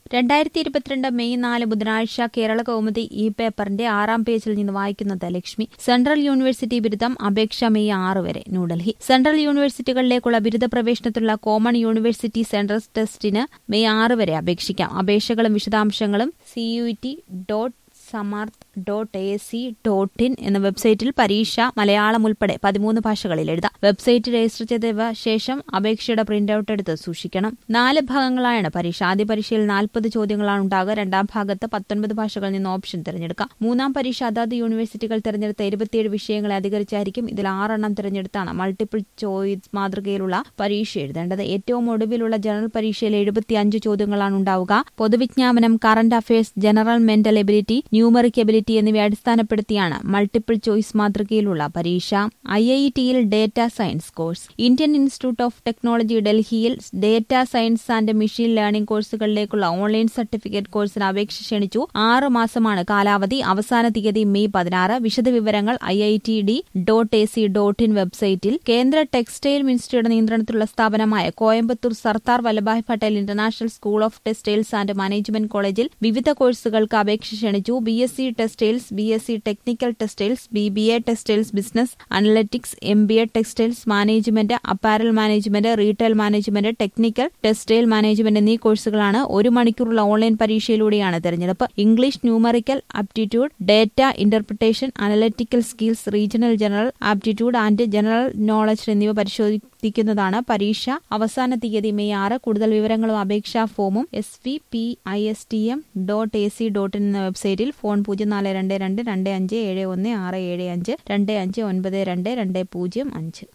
2022 May 4 ബുധനാഴ്ച കേരള കൗമുദി ഈ പേപ്പറിന്റെ 6-ാം പേജിൽ നിന്ന് വായിക്കുന്നത് ലക്ഷ്മി. സെൻട്രൽ യൂണിവേഴ്സിറ്റി ബിരുദം അപേക്ഷ മെയ് 6 വരെ. ന്യൂഡൽഹി. സെൻട്രൽ യൂണിവേഴ്സിറ്റികളിലേക്കുള്ള ബിരുദ പ്രവേശനത്തിലുള്ള കോമൺ യൂണിവേഴ്സിറ്റി സെൻട്രൽ ടെസ്റ്റിന് മെയ് 6 വരെ അപേക്ഷിക്കാം. അപേക്ഷകളും വിശദാംശങ്ങളും CUET.samarth.ac.in എന്ന വെബ്സൈറ്റിൽ പരീക്ഷ മലയാളം ഉൾപ്പെടെ 13 ഭാഷകളിൽ എഴുതാം. വെബ്സൈറ്റ് രജിസ്റ്റർ ചെയ്ത ശേഷം അപേക്ഷയുടെ പ്രിന്റൌട്ട് എടുത്ത് സൂക്ഷിക്കണം. 4 ഭാഗങ്ങളായാണ് പരീക്ഷ. ആദ്യ പരീക്ഷയിൽ 40 ചോദ്യങ്ങളാണ് ഉണ്ടാകുക. രണ്ടാം ഭാഗത്ത് 19 ഭാഷകളിൽ നിന്ന് ഓപ്ഷൻ തിരഞ്ഞെടുക്കാം. മൂന്നാം പരീക്ഷ അതാത് യൂണിവേഴ്സിറ്റികൾ തിരഞ്ഞെടുത്ത 27 വിഷയങ്ങളെ അധികരിച്ചായിരിക്കും. ഇതിൽ 6 എണ്ണം തിരഞ്ഞെടുത്താണ് മൾട്ടിപ്പിൾ ചോയ്സ് മാതൃകയിലുള്ള പരീക്ഷ എഴുതേണ്ടത്. ഏറ്റവും ഒടുവിലുള്ള ജനറൽ പരീക്ഷയിൽ 75 ചോദ്യങ്ങളാണ് ഉണ്ടാവുക. പൊതുവിജ്ഞാപനം, current affairs, general mental ability, numeric ability എന്നിവയെ അടിസ്ഥാനപ്പെടുത്തിയാണ് മൾട്ടിപ്പിൾ ചോയ്സ് മാതൃകയിലുള്ള പരീക്ഷ. IIT-യിൽ data science course. Indian institute of technology ഡൽഹിയിൽ data science and machine learning കോഴ്സുകളിലേക്കുള്ള ഓൺലൈൻ സർട്ടിഫിക്കറ്റ് കോഴ്സിന് അപേക്ഷ ക്ഷണിച്ചു. 6 മാസമാണ് കാലാവധി. അവസാന തീയതി മെയ് 16. വിശദവിവരങ്ങൾ IITD.ac.in വെബ്സൈറ്റിൽ. കേന്ദ്ര ടെക്സ്റ്റൈൽ മിനിസ്ട്രിയുടെ നിയന്ത്രണത്തിലുള്ള സ്ഥാപനമായ Coimbatore Sardar Vallabhbhai Patel international school of textiles and management കോളേജിൽ വിവിധ കോഴ്സുകൾക്ക് അപേക്ഷ ക്ഷണിച്ചു. BSc textiles, BSc technical textiles, BBA textiles business analytics, MBA textiles management, apparel management, retail management, technical textile management എന്നീ കോഴ്സുകളാണ്. 1 മണിക്കൂറുള്ള ഓൺലൈൻ പരീക്ഷയിലൂടെയാണ് തെരഞ്ഞെടുപ്പ്. English, numerical aptitude, data interpretation, analytical skills, regional general aptitude and general knowledge എന്നിവ പരിശോധിക്കുന്നതാണ് പരീക്ഷ. അവസാന തീയതി മെയ് 6. കൂടുതൽ വിവരങ്ങളും അപേക്ഷാ ഫോമും svpistm.ac.in എന്ന വെബ്സൈറ്റിൽ. ഫോൺ 0422257167 25 25922205.